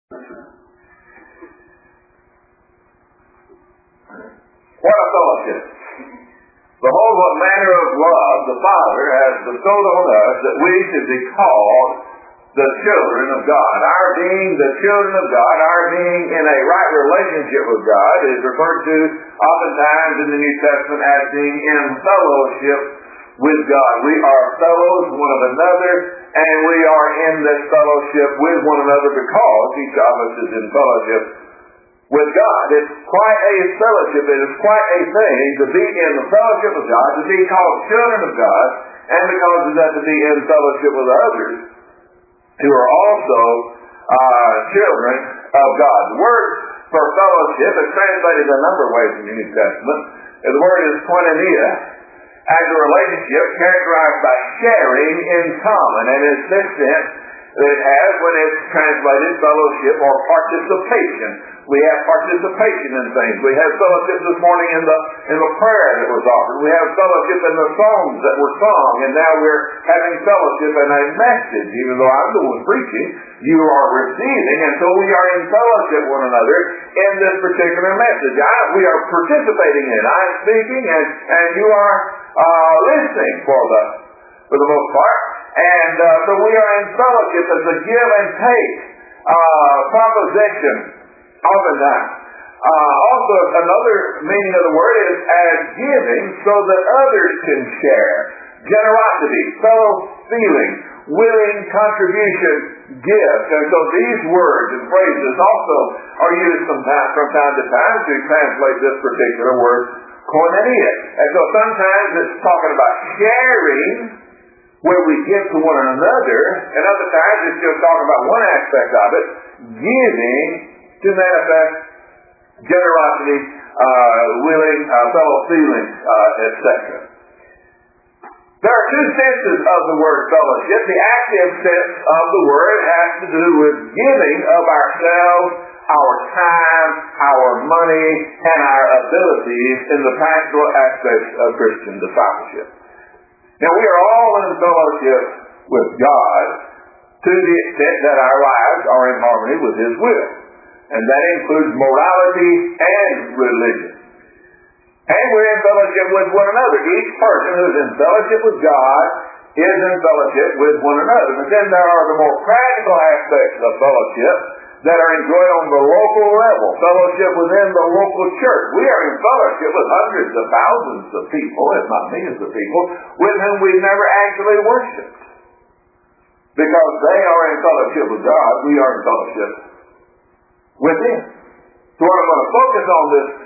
What a fellowship! Behold, what manner of love the Father has bestowed on us, that we should be called the children of God. Our being the children of God, our being in a right relationship with God, is referred to oftentimes in the New Testament as being in fellowship with God. We are fellows one of another, and we are in this fellowship with one another because each of us is in fellowship with God. It's quite a fellowship. It is quite a thing to be in the fellowship of God, to be called children of God, and because of that, to be in fellowship with others who are also children of God. The word for fellowship is translated a number of ways in the New Testament. The word is koinonia, as a relationship characterized by sharing in common, and in this sense it has when it's translated fellowship or participation. We have participation in things. We have fellowship this morning in the prayer that was offered. We have fellowship in the songs that were sung, and now we're having fellowship in a message. Even though I'm the one preaching, you are receiving, and so we are in fellowship with one another in this particular message. We are participating in it. I'm speaking, and you are listening for the most part. And so we are in fellowship as a give and take proposition oftentimes. Also, another meaning of the word is as giving so that others can share. Generosity, fellow feeling, willing contribution, gift. And so these words and phrases also are used from time to time to translate this particular word, koinonia. And so sometimes it's talking about sharing where we give to one another, and other times it's just talking about one aspect of it, giving to manifest generosity, willing, fellow feeling, etc. There are two senses of the word fellowship. The active sense of the word has to do with giving of ourselves, our time, our money, and our abilities in the practical aspects of Christian discipleship. Now, we are all in fellowship with God to the extent that our lives are in harmony with His will. And that includes morality and religion. And we're in fellowship with one another. Each person who is in fellowship with God is in fellowship with one another. But then there are the more practical aspects of fellowship that are enjoyed on the local level. Fellowship within the local church. We are in fellowship with hundreds of thousands of people, if not millions of people, with whom we've never actually worshiped. Because they are in fellowship with God, we are in fellowship with Him. So what I'm going to focus on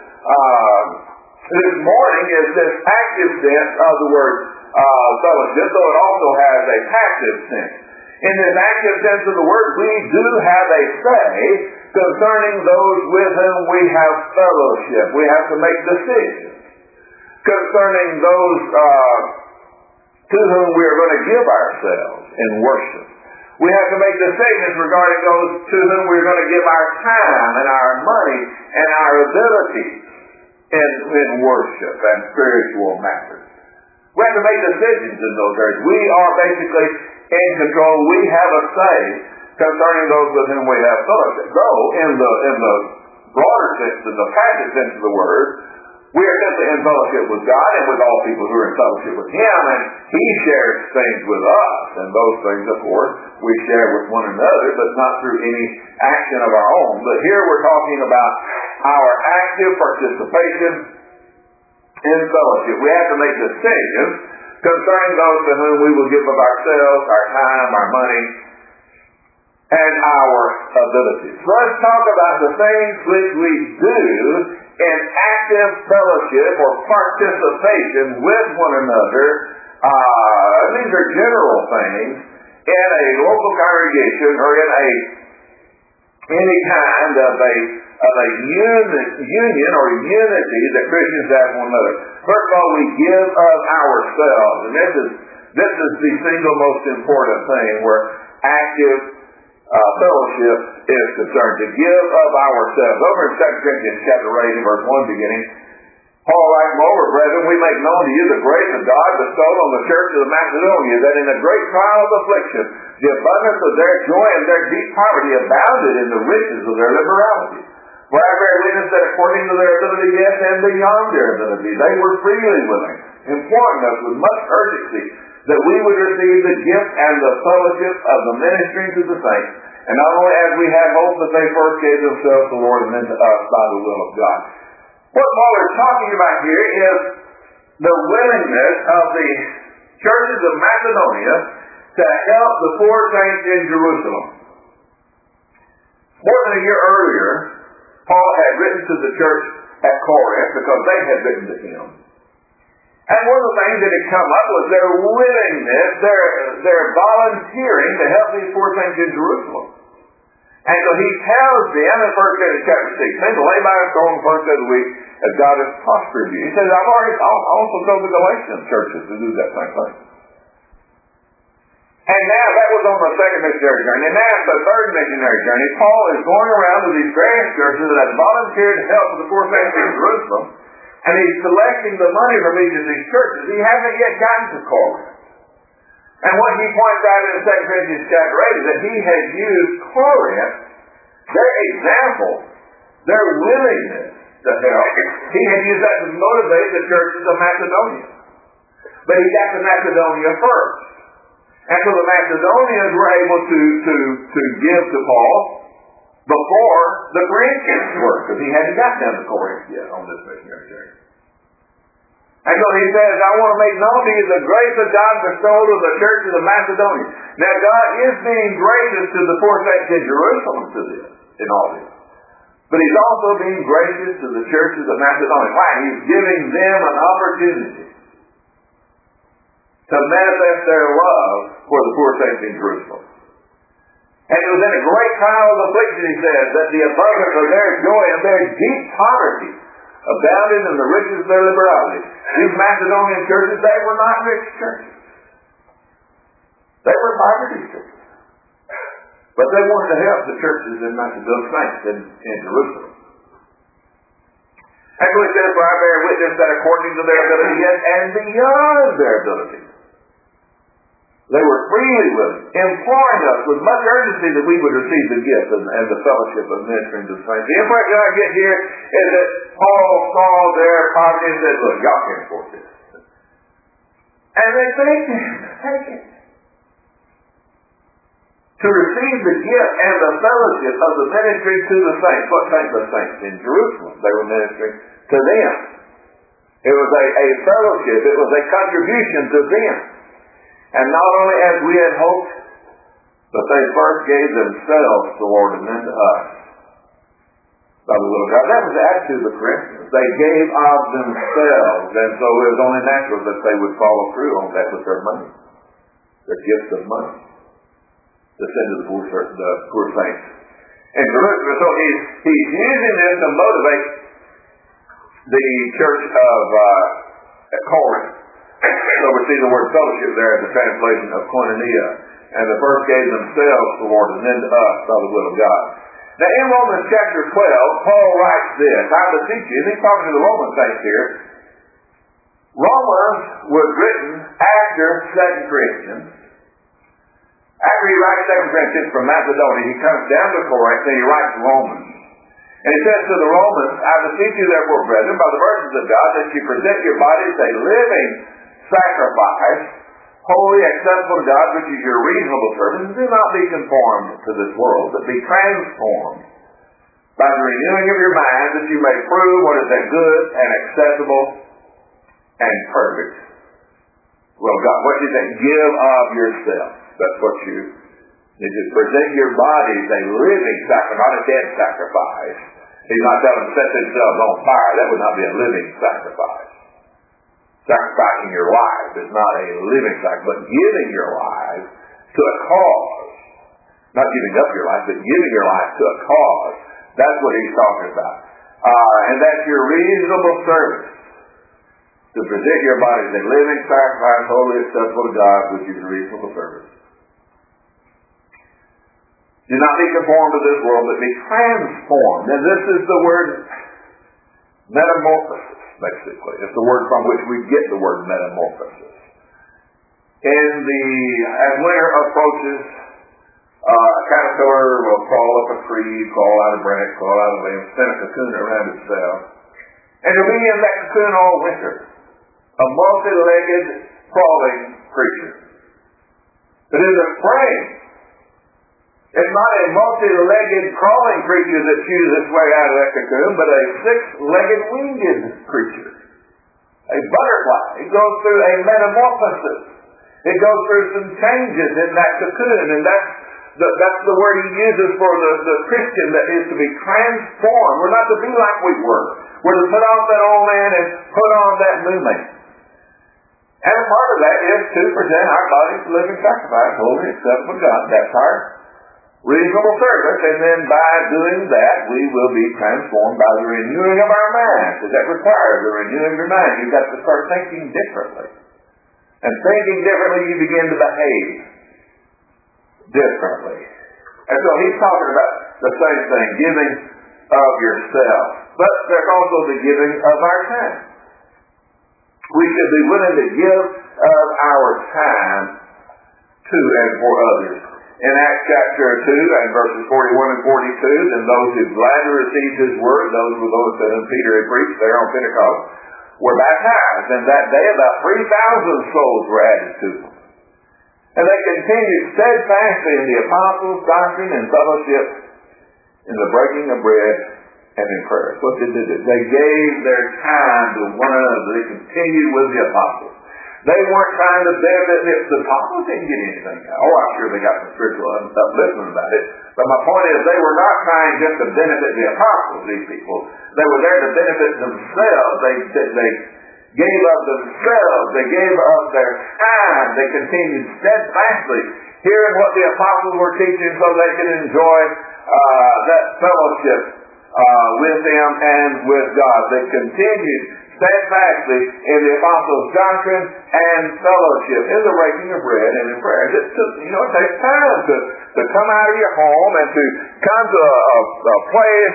this morning is this active sense of the word fellowship, though it also has a passive sense. In this active sense of the word, we do have a say concerning those with whom we have fellowship. We have to make decisions concerning those to whom we are going to give ourselves in worship. We have to make decisions regarding those to whom we're going to give our time and our money and our abilities in worship and spiritual matters. We have to make decisions in those areas. We are basically in control. We have a say concerning those with whom we have fellowship. Though in the broader sense, in the passive sense of the word, we are simply in fellowship with God and with all people who are in fellowship with Him, and He shares things with us. And those things, of course, we share with one another, but not through any action of our own. But here we're talking about our active participation in fellowship. We have to make decisions concerning those to whom we will give of ourselves, our time, our money, and our abilities. So let's talk about the things which we do in active fellowship or participation with one another. These are general things in a local congregation or in any kind of a union or unity that Christians have with one another. First of all, we give of ourselves, and this is the single most important thing where active fellowship is concerned. To give of ourselves. Over in 2 Corinthians chapter 8 and verse 1 beginning, Paul writes, moreover, brethren, we make known to you the grace of God bestowed on the church of Macedonia, that in a great trial of affliction, the abundance of their joy and their deep poverty abounded in the riches of their liberality. For I bear witness that according to their ability, yes, and beyond their ability, they were freely willing, imploring us with much urgency, that we would receive the gift and the fellowship of the ministry to the saints, and not only as we had hoped, but they first gave themselves to the Lord and then to us by the will of God. What Paul is talking about here is the willingness of the churches of Macedonia to help the poor saints in Jerusalem. More than a year earlier, Paul had written to the church at Corinth because they had written to him. And one of the things that had come up was their willingness, their volunteering to help these poor saints in Jerusalem. And so he tells them in 1 Corinthians chapter 16 to lay by a stone the first day of the week as God has prospered you. He says, I've already also told the Galatian churches to do that same thing. And now that was on the second missionary journey. And now the third missionary journey, Paul is going around to these various churches that have volunteered to help the poor saints in Jerusalem. And he's collecting the money from each of these churches. He hasn't yet gotten to Corinth. And what he points out in 2 Corinthians chapter 8 is that he has used Corinth, their example, their willingness to help. He had used that to motivate the churches of Macedonia. But he got to Macedonia first. And so the Macedonians were able to give to Paul before the Corinthians were, because he hadn't got down to Corinth yet on this missionary journey. And so he says, I want to make known to you the grace of God bestowed on the churches of Macedonia. Now God is being gracious to the poor saints in Jerusalem to this, in all this. But he's also being gracious to the churches of Macedonia. Why? He's giving them an opportunity to manifest their love for the poor saints in Jerusalem. And it was in a great trial of affliction, he says, that the abundance of their joy and their deep poverty abounded in the riches of their liberality. These Macedonian churches, they were not rich churches. They were poverty churches. But they wanted to help the churches in Macedonia, in Jerusalem. And so he says, for I bear witness that according to their ability, yes, and beyond their ability, they were freely willing, imploring us with much urgency that we would receive the gift and the fellowship of ministering to the saints. The impression I get here is that Paul saw their poverty and said, look, y'all can't afford this. And they thanked him. Take it. To receive the gift and the fellowship of the ministry to the saints. What saints? The saints in Jerusalem. They were ministering to them. It was a fellowship. It was a contribution to them. And not only as we had hoped, but they first gave themselves to the Lord and then to us. By the will of God. That was the attitude of the Corinthians. They gave of themselves, and so it was only natural that they would follow through on that with their money. Their gifts of money. To send to the poor saints. And so he's using this to motivate the church of Corinth. So we see the word fellowship there in the translation of koinonia. And the first gave themselves to the Lord and then to us by the will of God. Now in Romans chapter 12, Paul writes this. I beseech you, and he's talking to the Roman saints here. Romans was written after 2 Corinthians. After he writes 2 Corinthians from Macedonia, he comes down to Corinth and he writes Romans. And he says to the Romans, I beseech you therefore, brethren, by the mercies of God, that you present your bodies a living sacrifice, holy, acceptable to God, which is your reasonable service. And do not be conformed to this world, but be transformed by the renewing of your mind, that you may prove what is that good and acceptable and perfect will of God. What you say? Give of yourself. That's what you need to present your bodies a living sacrifice, not a dead sacrifice. He's not telling them to set themselves on fire. That would not be a living sacrifice. Sacrificing your life is not a living sacrifice, but giving your life to a cause. Not giving up your life, but giving your life to a cause. That's what he's talking about. And that's your reasonable service. To present your body as a living sacrifice, holy, acceptable to God, which is your reasonable service. Do not be conformed to this world, but be transformed. And this is the word Metamorphosis, basically. It's the word from which we get the word metamorphosis. As winter approaches, a caterpillar will crawl up a tree, crawl out a branch, crawl out a limb, spin a cocoon around itself. And it'll be in that cocoon all winter. A multi-legged crawling creature. But in the spring, it's not a multi-legged crawling creature that chews its way out of that cocoon, but a six-legged winged creature. A butterfly. It goes through a metamorphosis. It goes through some changes in that cocoon, and that's the word he uses for the Christian that is to be transformed. We're not to be like we were. We're to put off that old man and put on that new man. And a part of that is to present our bodies a living sacrifice, holy and acceptable to God. That's our reasonable service. And then by doing that, we will be transformed by the renewing of our minds. Does that require the renewing of your mind? You've got to start thinking differently. And thinking differently, you begin to behave differently. And so he's talking about the same thing, giving of yourself. But there's also the giving of our time. We should be willing to give of our time to and for others. In Acts chapter 2 and verses 41 and 42, then those who gladly received his word, those were those that Peter had preached there on Pentecost, were baptized. And that day about 3,000 souls were added to them. And they continued steadfastly in the apostles' doctrine and fellowship, in the breaking of bread and in prayer. What did they do? They gave their time to one another. They continued with the apostles. They weren't trying to benefit. If the apostles didn't get anything out. Oh, I'm sure they got some spiritual upliftment about it. But my point is, they were not trying just to benefit the apostles, these people. They were there to benefit themselves. They gave of themselves. They gave of their time. They continued steadfastly hearing what the apostles were teaching so they could enjoy that fellowship with them and with God. They continued steadfastly in the apostles' doctrine and fellowship, in the breaking of bread and in prayer. It takes time to come out of your home and to come to a place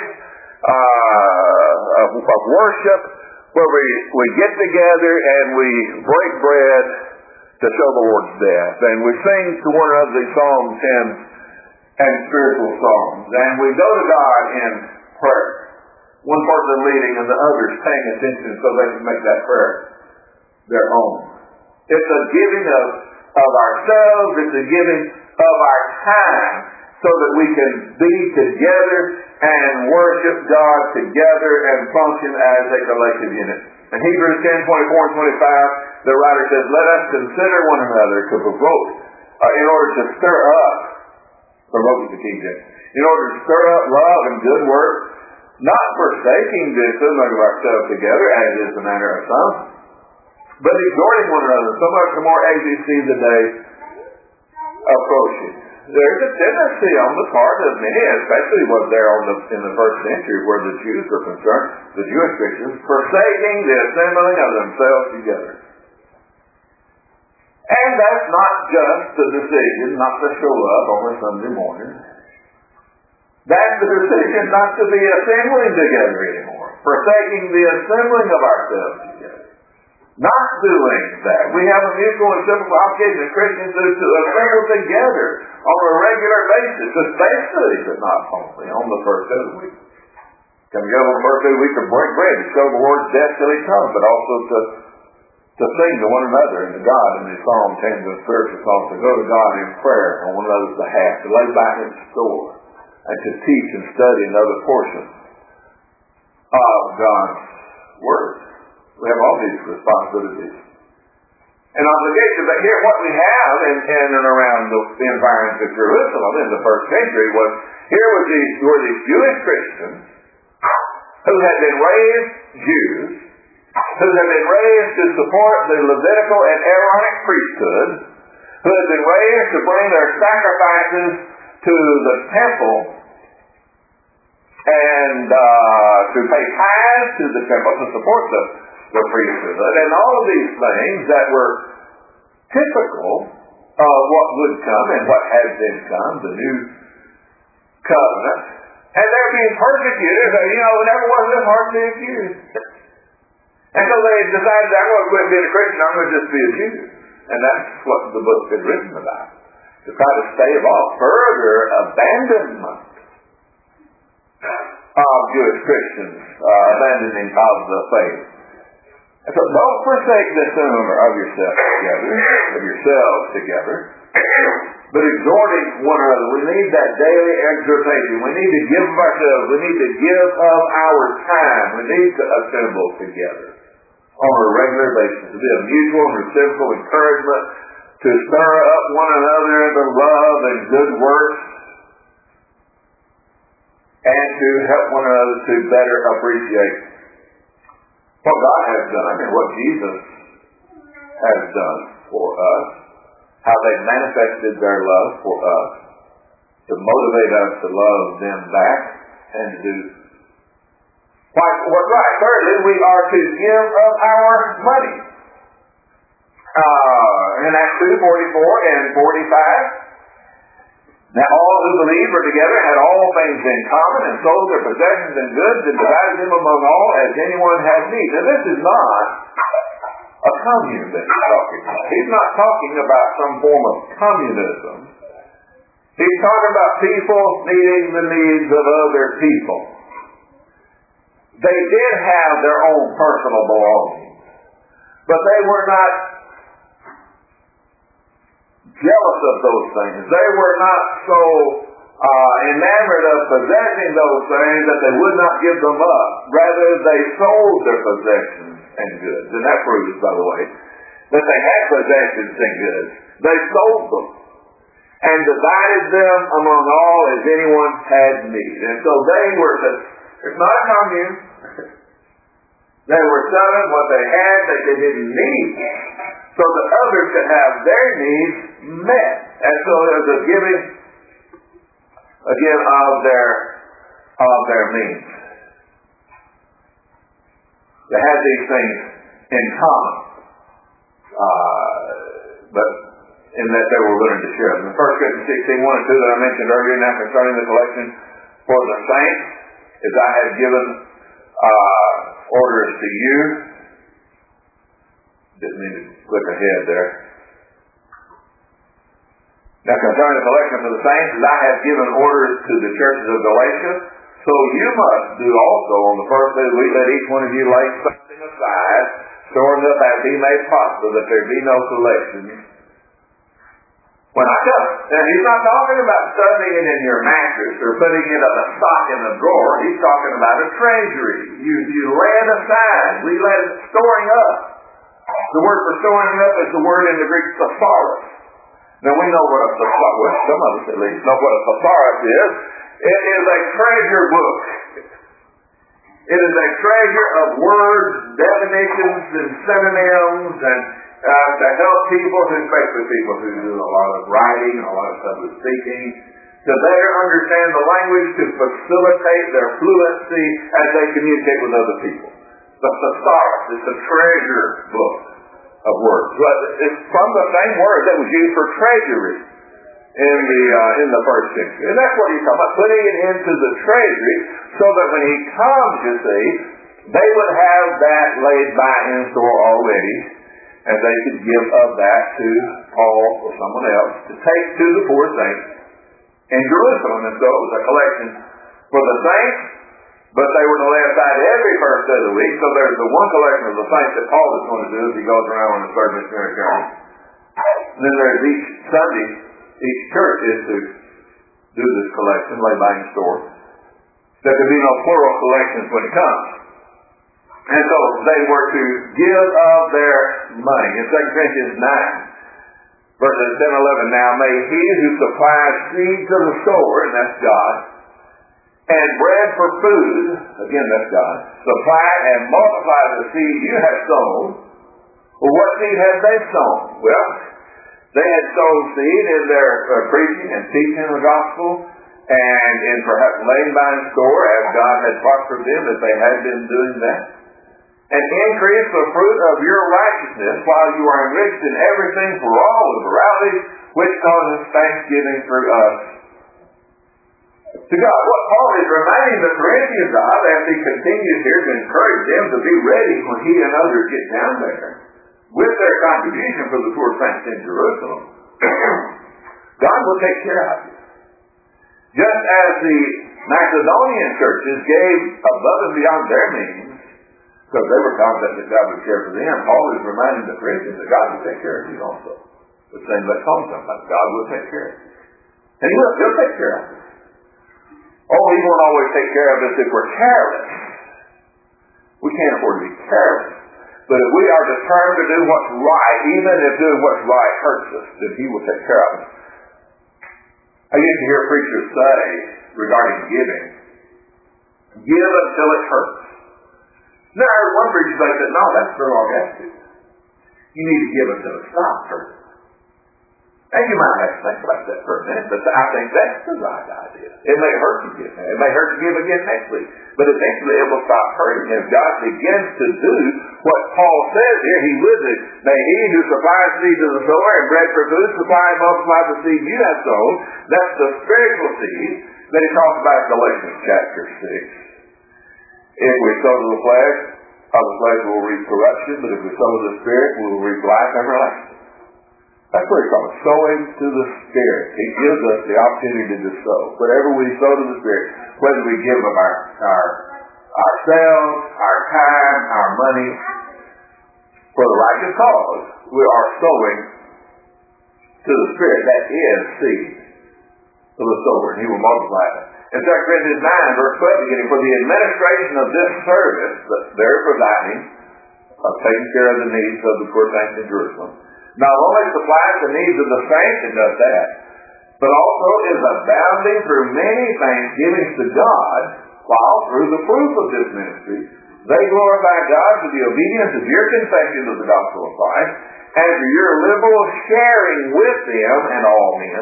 of worship where we get together and we break bread to show the Lord's death. And we sing to one another these psalms, hymns, and spiritual songs. And we go to God in prayer. One person leading and the others paying attention so they can make that prayer their own. It's a giving of ourselves. It's a giving of our time so that we can be together and worship God together and function as a collective unit. In Hebrews 10:24 and 25, the writer says, let us consider one another to provoke, in order to stir up, provoke the King James, in order to stir up love and good works, not forsaking the assembling of ourselves together, as is the manner of some, but exhorting one another, so much the more as you see the day approaching. There's a tendency on the part of many, especially was there in the first century where the Jews were concerned, the Jewish Christians, forsaking the assembling of themselves together. And that's not just the decision not to show up on a Sunday morning. That's the decision not to be assembling together anymore. Forsaking the assembling of ourselves together. Not doing that. We have a mutual and simple obligation as Christians to assemble together on a regular basis, especially, but not only, on the first day of the week. Come together on the first day of the week to break bread, to show the Lord's death till he comes, but also to sing to one another and to God in the psalms, hymns, and spiritual songs, to go to God in prayer on one another's behalf, to lay by his store, and to teach and study another portion of God's Word. We have all these responsibilities and obligations. But here what we have in and around the environment of Jerusalem in the first century were these Jewish Christians who had been raised Jews, who had been raised to support the Levitical and Aaronic priesthood, who had been raised to bring their sacrifices to the temple and to pay tithes to the temple to support the priesthood, and all of these things that were typical of what would come and what had been come, the new covenant And they're being persecuted. So, it never was this hard to be accused. And so they decided, I'm going to quit being a Christian, I'm going to just be a Jew. And that's what the book's been written about. To try to stave off further abandonment of Jewish Christians, abandoning of the faith. And so don't forsake the assembling of yourselves together, but exhorting one another. We need that daily exhortation. We need to give of ourselves. We need to give of our time. We need to assemble together on a regular basis. To be a mutual and reciprocal encouragement, to stir up one another into love and good works, and to help one another to better appreciate what God has done and what Jesus has done for us, how they manifested their love for us, to motivate us to love them back, and to do what's right. Thirdly, we are to give of our money. In Acts 2:44 and 45, now all who believed were together, had all things in common, and sold their possessions and goods, and divided them among all as anyone had need. Now this is not a commune that he's talking about. He's not talking about some form of communism. He's talking about people meeting the needs of other people. They did have their own personal belongings, but they were not jealous of those things. They were not so enamored of possessing those things that they would not give them up. Rather, they sold their possessions and goods. And that proves, by the way, that they had possessions and goods. They sold them and divided them among all as anyone had need. And so they were, it's not a commune. They were selling what they had that they didn't need, so that others could have their needs met. And so there's a giving, again, of their means. They had these things in common, but in that they were willing to share them. In 1 Corinthians 16:1 and 2 that I mentioned earlier, now concerning the collection for the saints, as I had given orders to you. Didn't mean to click ahead there. Now concerning the collection for the saints, as I have given orders to the churches of Galatia, so you must do also on the first day of the week. Let each one of you lay something aside, storing up as he may prosper, that there be no collection when I come. Now he's not talking about stuffing it in your mattress or putting it in a sock in a drawer. He's talking about a treasury. You lay it aside. We let it storing up. The word for storing up is the word in the Greek thesaurus. Now we know what a thesaurus, well, some of us at least know what a thesaurus is. It is a treasure book. It is a treasure of words, definitions, and synonyms, and to help people, especially people who do a lot of writing, a lot of public speaking, to better understand the language, to facilitate their fluency as they communicate with other people. The thesaurus is a treasure book of words. But it's from the same word that was used for treasury in the first century. And that's what he's talking about, putting it into the treasury so that when he comes, you see, they would have that laid by in store already, and they could give of that to Paul or someone else to take to the poor saints in Jerusalem. And so it was a collection for the saints, but they were to lay aside every first day of the week. So there's the one collection of the saints that Paul is going to do as he goes around on his third missionary journey. And then there's each Sunday, each church is to do this collection, lay by in store. There could be no plural collections when it comes. And so they were to give of their money. In 2 Corinthians 9, verses 10 and 11, now may he who supplies seed to the sower, and that's God, and bread for food, again that's God, supply and multiply the seed you have sown. Well, what seed had they sown? Well, they had sown seed in their preaching and teaching the gospel, and in perhaps laying by in store as God had prospered them, that they had been doing that. And increase the fruit of your righteousness while you are enriched in everything for all liberality, which causes thanksgiving through us to God. What Paul is reminding the Corinthians of, as he continues here to encourage them to be ready when he and others get down there, with their contribution for the poor saints in Jerusalem, God will take care of you. Just as the Macedonian churches gave above and beyond their means, because they were confident that God would care for them, Paul is reminding the Christians that God will take care of you also. The same back home sometimes. God will take care of you. And He'll take care of us. Oh, He won't always take care of us if we're careless. We can't afford to be careless. But if we are determined to do what's right, even if doing what's right hurts us, then He will take care of us. I used to hear preachers say regarding giving, give until it hurts. Now, I heard one preacher say that, no, that's the wrong attitude. You need to give until it stops hurting. And you might have to think about that for a minute, but I think that's the right idea. It may hurt you give. It may hurt you give again next week. But eventually it will stop hurting. If God begins to do what Paul says here, He would do. May He who supplies seed to the sower and bread for food supply and multiply the seed you have sown. That's the spiritual seed that He talks about in Galatians chapter 6. If we sow to the flesh, of the flesh will reap corruption, but if we sow to the Spirit, we will reap life everlasting. That's what He calls sowing to the Spirit. He gives us the opportunity to sow. Whatever we sow to the Spirit, whether we give of ourselves, our time, our money, for the righteous cause, we are sowing to the Spirit. That is seed to the sower, and He will multiply it. In 2 Corinthians 9, verse 12, beginning, for the administration of this service that they're providing, of taking care of the needs of the poor saints in Jerusalem, not only supplies the needs of the saints and does that, but also is abounding through many thanksgivings to God, while through the proof of this ministry, they glorify God for the obedience of your confession of the gospel of Christ, and for your liberal sharing with them and all men,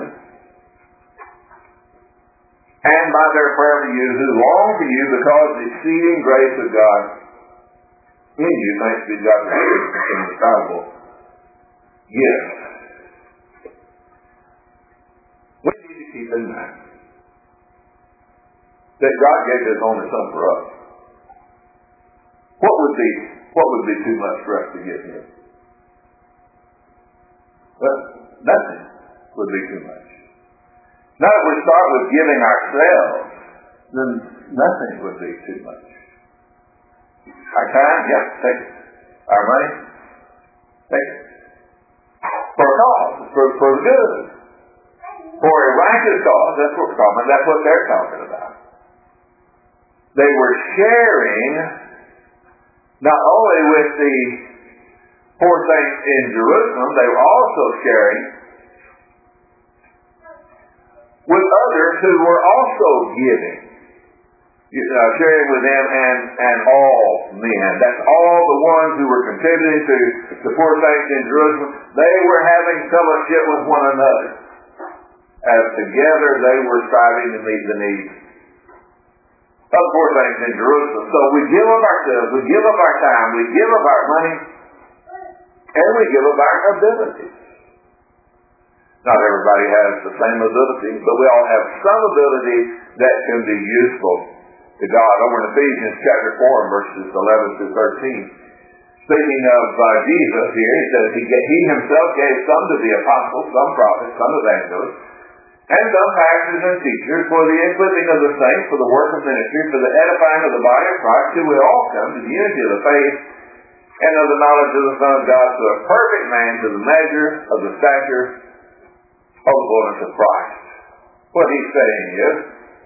and by their prayer for you, who long for you because of the exceeding grace of God in you, thanks be to God for His indescribable gift. We need to keep in mind that God gave His only Son for us. What would be too much for us to give Him? Well, nothing would be too much. Now if we start with giving ourselves, then nothing would be too much. Our time, yeah, take it. Our money, take it. For a cause, for the good. For a righteous cause, that's what we're talking about. That's what they're talking about. They were sharing not only with the poor saints in Jerusalem, they were also sharing with others who were also giving. Sharing with them and all men. That's all the ones who were contributing to the poor saints in Jerusalem. They were having fellowship with one another. As together they were striving to meet the needs of the poor saints in Jerusalem. So we give of ourselves, we give of our time, we give of our money, and we give of our abilities. Not everybody has the same ability, but we all have some ability that can be useful to God. Over in Ephesians chapter 4, verses 11 through 13, speaking of Jesus here, he says he himself gave some to the apostles, some prophets, some evangelists, and some pastors and teachers for the equipping of the saints, for the work of ministry, for the edifying of the body of Christ, till we all come to the unity of the faith and of the knowledge of the Son of God, to a perfect man, to the measure of the stature of the fullness of Christ. What he's saying is,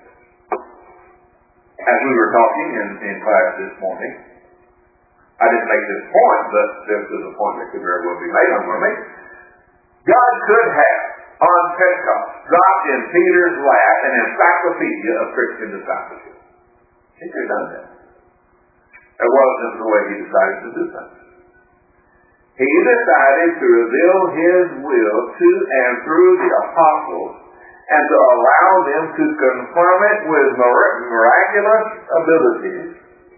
as we were talking in class this morning, I didn't make this point, but this is a point that could very well be made on me. God could have, on Pentecost, dropped in Peter's lap an encyclopedia of Christian discipleship. He could have done that. It wasn't the way he decided to do things. He decided to reveal His will to and through the apostles and to allow them to confirm it with miraculous abilities,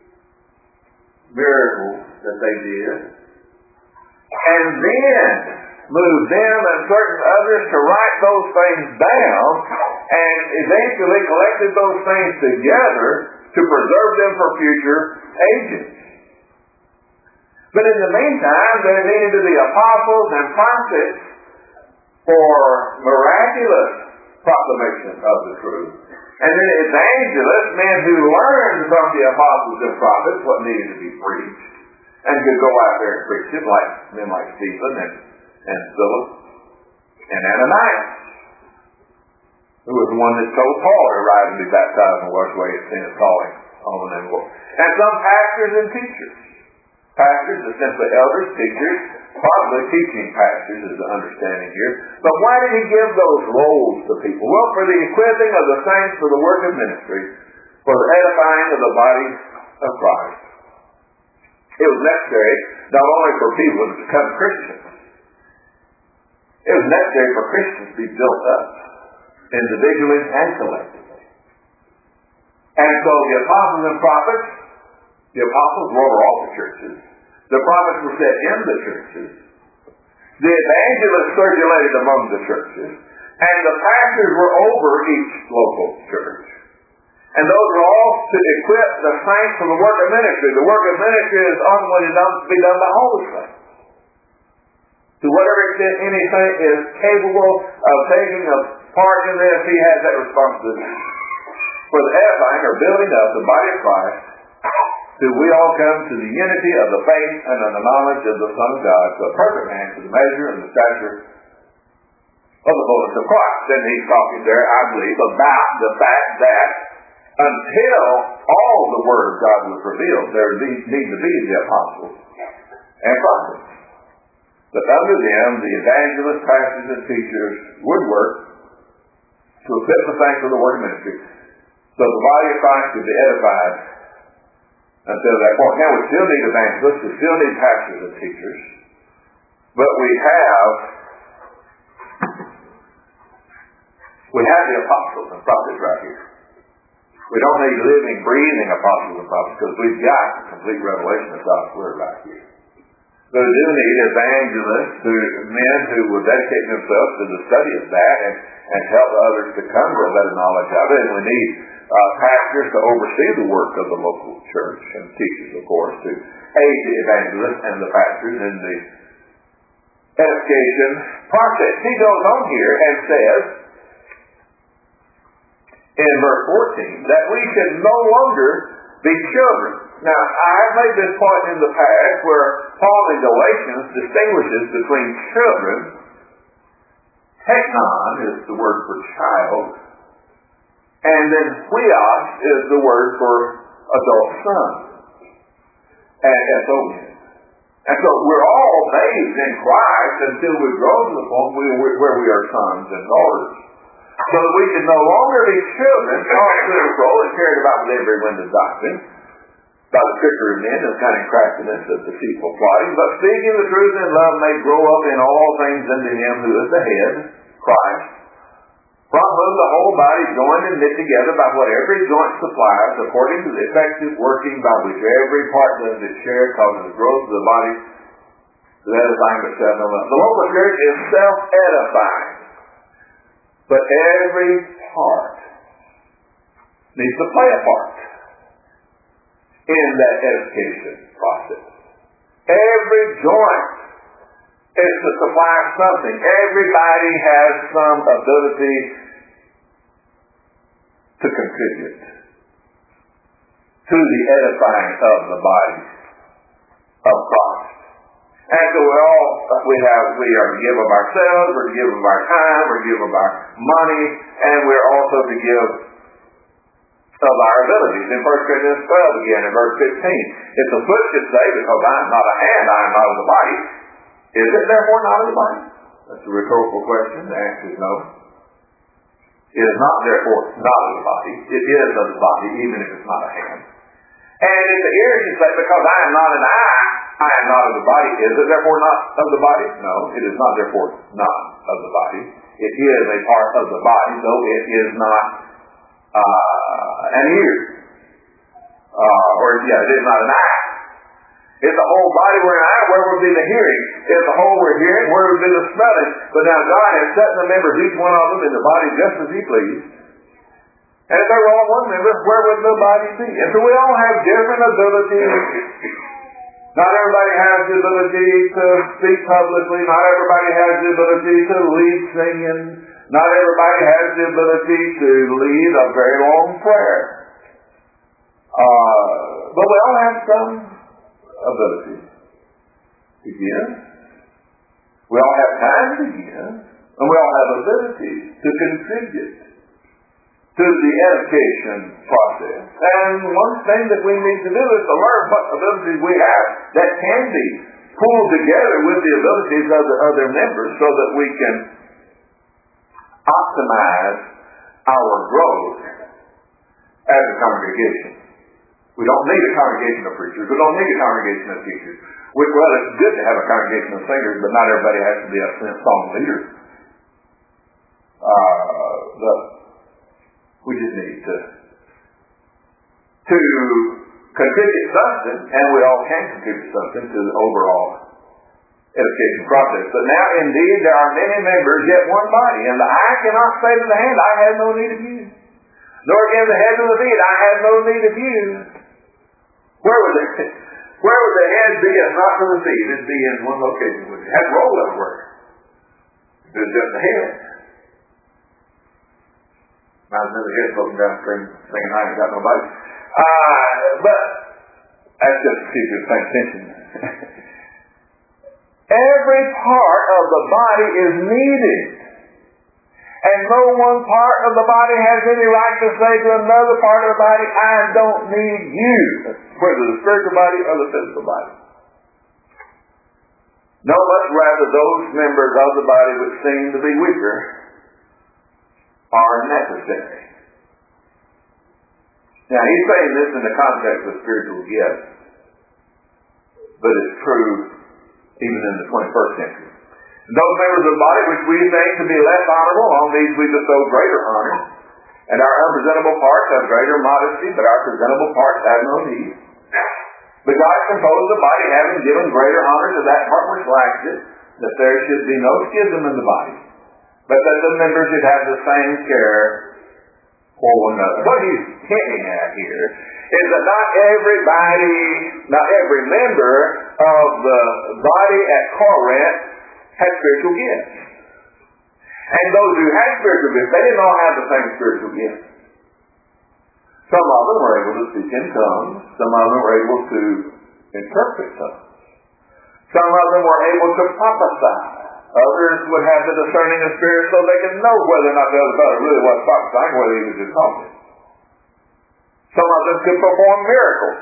miracles that they did, and then move them and certain others to write those things down and eventually collected those things together to preserve them for future ages. But in the meantime, there needed to be apostles and prophets for miraculous proclamation of the truth. And then evangelists, men who learned from the apostles and prophets what needed to be preached, and could go out there and preach it, like men like Stephen and Philip and Ananias, who was the one that told Paul to rise and be baptized and wash away his sin, calling on the name of the Lord. And some pastors and teachers. Pastors are simply elders, teachers, probably teaching pastors is the understanding here. But why did he give those roles to people? Well, for the equipping of the saints for the work of ministry, for the edifying of the body of Christ. It was necessary not only for people to become Christians, it was necessary for Christians to be built up individually and collectively. And so the apostles and prophets, the apostles were over all the churches. The prophets were set in the churches. The evangelists circulated among the churches. And the pastors were over each local church. And those are all to equip the saints for the work of ministry. The work of ministry is ultimately to be done by all the saints. To whatever extent any saint is capable of taking a part in this, he has that responsibility. For the edifying or building up the body of Christ, till we all come to the unity of the faith and of the knowledge of the Son of God, to a perfect man, to the measure and the stature of the fullness of Christ. And he's talking there, I believe, about the fact that until all the Word of God was revealed, there need to be the apostles and prophets. But under them, the evangelists, pastors, and teachers would work to equip the saints for the work of ministry, so the body of Christ could be edified until that point. Now, we still need evangelists, we still need pastors and teachers, but we have the apostles and prophets right here. We don't need living, breathing apostles and prophets, because we've got the complete revelation of God's Word right here. But we do need evangelists, men who will dedicate themselves to the study of that and help others to come to a better knowledge of it. And we need pastors to oversee the work of the local church, and teachers, of course, to aid the evangelists and the pastors in the edification process. He goes on here and says, in verse 14, that we should no longer be children. Now, I've made this point in the past where Paul in Galatians distinguishes between children. Teknon is the word for child, and then huios is the word for adult son. And S-O-N. And so we're all babes in Christ until we grow to the point where we are sons and daughters. So that we can no longer be children, taught to control and carried about with every wind of doctrine, by the trickery of men and cunning craftiness of deceitful plotting, but speaking the truth in love may grow up in all things unto him who is the head, Christ, from whom the whole body joined and knit together by what every joint supplies, according to the effective working by which every part does its share, causes the growth of the body to edifying itself. The local church is self-edifying, but every part needs to play a part in that edification process. Every joint is to supply something. Everybody has some ability to contribute to the edifying of the body of Christ. And so we are to give of ourselves, we're to give of our time, we're to give of our money, and we're also to give of our abilities. In 1 Corinthians 12 again, in verse 15, if the foot should say, because I am not a hand, I am not of the body, is it therefore not of the body? That's a rhetorical question. The answer is no. It is not therefore not of the body. It is of the body, even if it's not a hand. And if the ear should say, because I am not an eye, I am not of the body, is it therefore not of the body? No, it is not therefore not of the body. It is a part of the body, though it is not an ear. It is not an eye. If the whole body were an eye, where would be the hearing? If the whole were hearing, where would be the smelling? But now God has set the members, each one of them, in the body just as He pleased. And if they were all one member, where would the body be? And so we all have different abilities. Not everybody has the ability to speak publicly. Not everybody has the ability to lead singing. Not everybody has the ability to lead a very long prayer. But we all have some ability to give. We all have time to give. And we all have abilities to contribute to the education process. And one thing that we need to do is to learn what abilities we have that can be pulled together with the abilities of the other members so that we can optimize our growth as a congregation. We don't need a congregation of preachers. We don't need a congregation of teachers. Well, it's good to have a congregation of singers, but not everybody has to be a song leader. But we just need to contribute something, and we all can contribute something to the overall edification process. But now, indeed, there are many members, yet one body. And the eye cannot say to the hand, I have no need of you. Nor again the head to the feet, I have no need of you. Where would the head be if not for the feet? It'd be in one location. It had to roll everywhere. It was just the head. Not another head floating downstream singing, I ain't got nobody. But that's just to see if you're paying attention. Every part of the body is needed. And no one part of the body has any right to say to another part of the body, I don't need you. Whether the spiritual body or the physical body. No, much rather those members of the body which seem to be weaker are necessary. Now, he's saying this in the context of spiritual gifts, but it's true even in the 21st century. Those members of the body which we think to be less honorable, on these we bestow greater honor, and our unpresentable parts have greater modesty, but our presentable parts have no need. But God composed the body, having given greater honor to that part which lacks it, that there should be no schism in the body, but that the members should have the same care for one another. What he's hinting at here is that not every member of the body at Corinth had spiritual gifts. And those who had spiritual gifts, they didn't all have the same spiritual gifts. Some of them were able to speak in tongues. Some of them were able to interpret tongues. Some of them were able to prophesy. Others would have the discerning of spirits so they could know whether or not the other fellow really was prophesying, whether he was just talking. Some of them could perform miracles.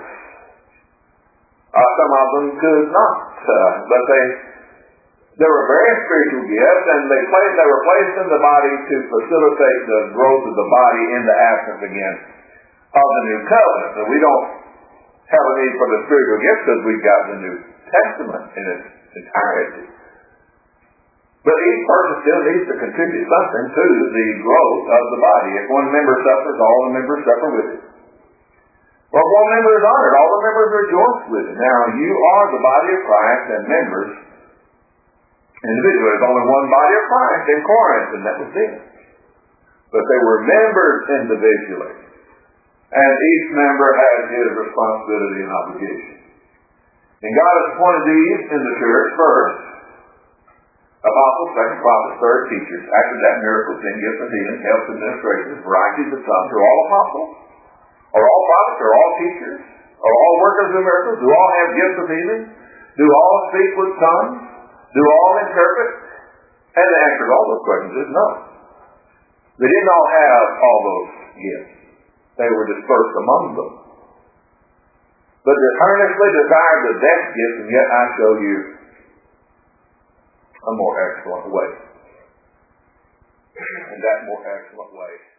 Some of them could not. But there were various spiritual gifts, and they were placed in the body to facilitate the growth of the body in the absence again of the new covenant. So we don't have a need for the spiritual gifts because we've got the New Testament in its entirety. But each person still needs to contribute something to the growth of the body. If one member suffers, all the members suffer with it. Well, if one member is honored, all the members rejoice with it. Now, you are the body of Christ and members individually. There's only one body of Christ in Corinth, and that was it. But they were members individually. And each member had his responsibility and obligation. And God has appointed these in the church first. Apostles, second prophets, third teachers. After that, miracles, then gifts of healing, helps, administrations, varieties of tongues. Are all apostles? Are all prophets? Are all teachers? Are all workers of miracles? Do all have gifts of healing? Do all speak with tongues? Do all interpret? And the answer to all those questions is no. They didn't all have all those gifts. They were dispersed among them. But they earnestly desired the best gift, and yet I show you a more excellent way. And that more excellent way